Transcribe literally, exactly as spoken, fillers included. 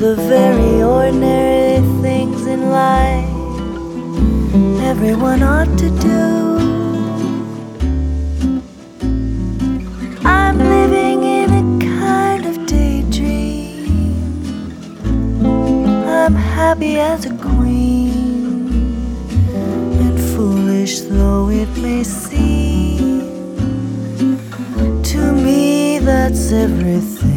the very ordinary things in life everyone ought to do. I'm living in a kind of daydream. I'm happy as a queen, and foolish though it may seem, to me that's everything.